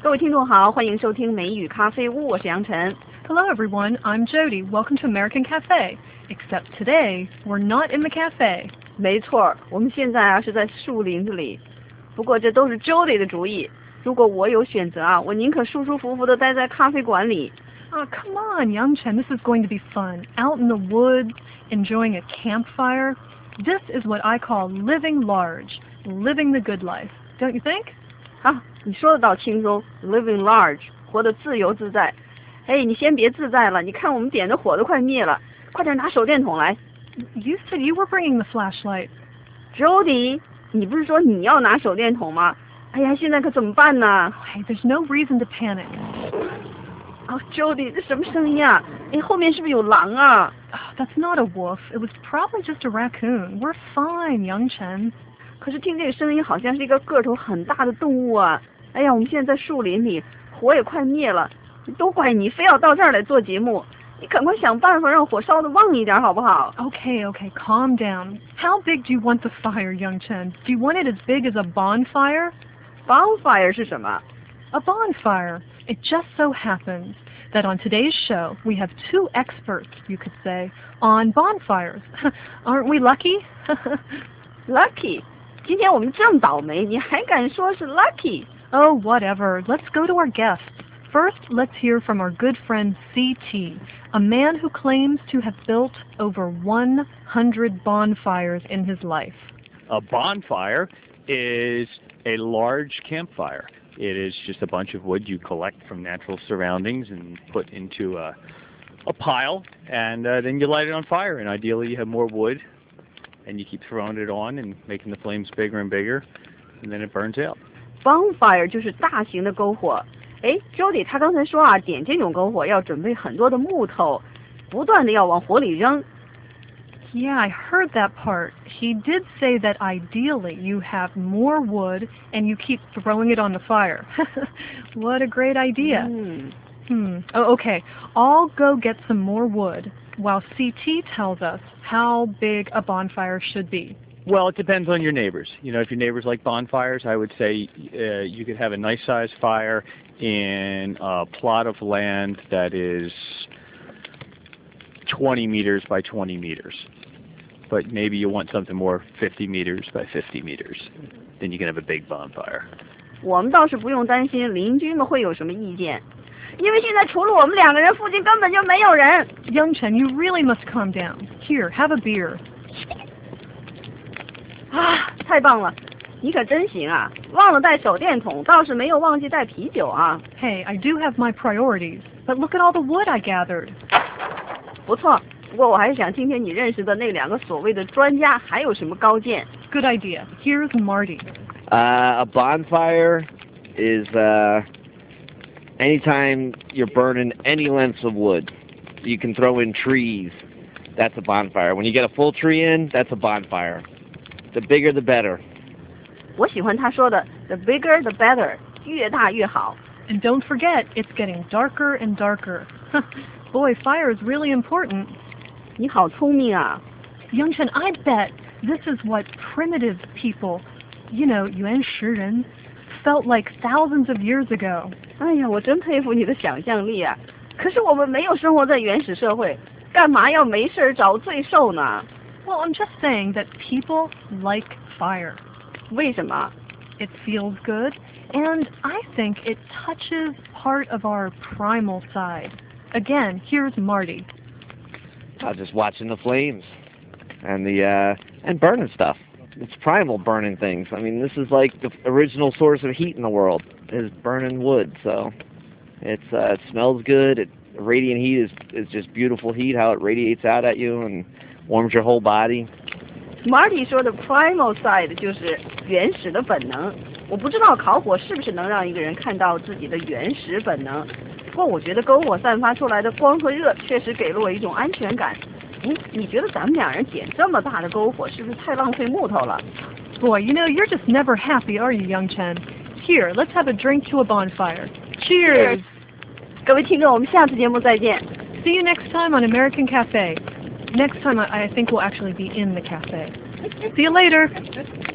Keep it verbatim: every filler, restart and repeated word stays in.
各位听众好，欢迎收听美语咖啡屋，我是杨晨。 Hello everyone, I'm Jody. Welcome to American Cafe. Except today, we're not in the cafe. 没错，我们现在啊是在树林子里。不过这都是 Jody 的主意。如果我有选择啊，我宁可舒舒服服的待在咖啡馆里。 Oh, come on, Young Chen, this is going to be fun. Out in the woods, enjoying a campfire. This is what I call living large, living the good life. Don't you think? 啊，你说的倒轻松 ，living large， 活得自由自在。哎，你先别自在了，你看我们点的火都快灭了，快点拿手电筒来。 You said you were bringing the flashlight. Jody， 你不是说你要拿手电筒吗？哎呀，现在可怎么办呢？ Hey, there's no reason to panic. 啊 ，Jody， 这什么声音啊？哎，后面是不是有狼啊？ Oh, that's not a wolf. It was probably just a raccoon. We're fine, Young Chen. 可是听这个声音好像是一个个头很大的动物啊！哎呀，我们现在在树林里，火也快灭了，都怪你非要到这儿来做节目，你赶快想办法让火烧得旺一点好不好？ Okay, okay, calm down. How big do you want the fire, Young Chen? Do you want it as big as a bonfire? Bonfire 是什么？ A bonfire. It just so happens that on today's show we have two experts, you could say, on bonfires. Aren't we lucky? Lucky. 今天我们这么倒霉，你还敢说是 lucky？ Oh, whatever. Let's go to our guests. First, let's hear from our good friend C T, a man who claims to have built over one hundred bonfires in his life. A bonfire is a large campfire. It is just a bunch of wood you collect from natural surroundings and put into a, a pile, and uh, then you light it on fire. And ideally you have more wood, and you keep throwing it on and making the flames bigger and bigger, and then it burns out. Bonfire 就是大型的篝火。哎 ，Jody 他刚才说啊，点这种篝火要准备很多的木头，不断的要往火里扔。 Yeah, I heard that part. He did say that ideally you have more wood and you keep throwing it on the fire. What a great idea. Mm. Hmm. Oh, okay. I'll go get some more wood while C T tells us how big a bonfire should be. Well, it depends on your neighbors. You know, if your neighbors like bonfires, I would say uh, you could have a nice sized fire in a plot of land that is twenty meters by twenty meters. But maybe you want something more fifty meters by fifty meters. Then you can have a big bonfire. 我们倒是不用担心邻居们会有什么意见，因为现在除了我们两个人，附近根本就没有人。 Young Chen, you really must calm down. Here, have a beer. 啊，太棒了！你可真行啊！忘了带手电筒，倒是没有忘记带啤酒啊。 Hey, I do have my priorities, but look at all the wood I gathered. 不错，不过我还是想听听你认识的那两个所谓的专家还有什么高见。 Good idea. Here's Marty. Uh, a bonfire is uh, anytime you're burning any lengths of wood. You can throw in trees. That's a bonfire. When you get a full tree in, that's a bonfire. The bigger, the better. 我喜欢他说的 "the bigger the better"， 越大越好。 And don't forget, it's getting darker and darker. Boy, fire is really important. 你好聪明啊！ Young Chen, I bet this is what primitive people, you know, 原始人, felt like thousands of years ago. 哎呀，我真佩服你的想象力啊！可是我们没有生活在原始社会，干嘛要没事找罪受呢？ Well, I'm just saying that people like fire. 为什么？ It feels good, and I think it touches part of our primal side. Again, here's Marty. I was just watching the flames and the uh, and burning stuff. It's primal burning things. I mean, this is like the original source of heat in the world is burning wood. So it's uh, it smells good. It, radiant heat is is just beautiful heat. How it radiates out at you and warms your whole body. Marty 说的 primal side 就是原始的本能。我不知道烤火是不是能让一个人看到自己的原始本能，不过我觉得篝火散发出来的光和热确实给了我一种安全感。嗯，你觉得咱们两人点这么大的篝火是不是太浪费木头了？ Boy, you know, you're just never happy, are you, Young Chen? Here, let's have a drink to a bonfire. Cheers! 各位听众，我们下次节目再见。 See you next time on American Cafe. Next time, I, I think we'll actually be in the cafe. See you later.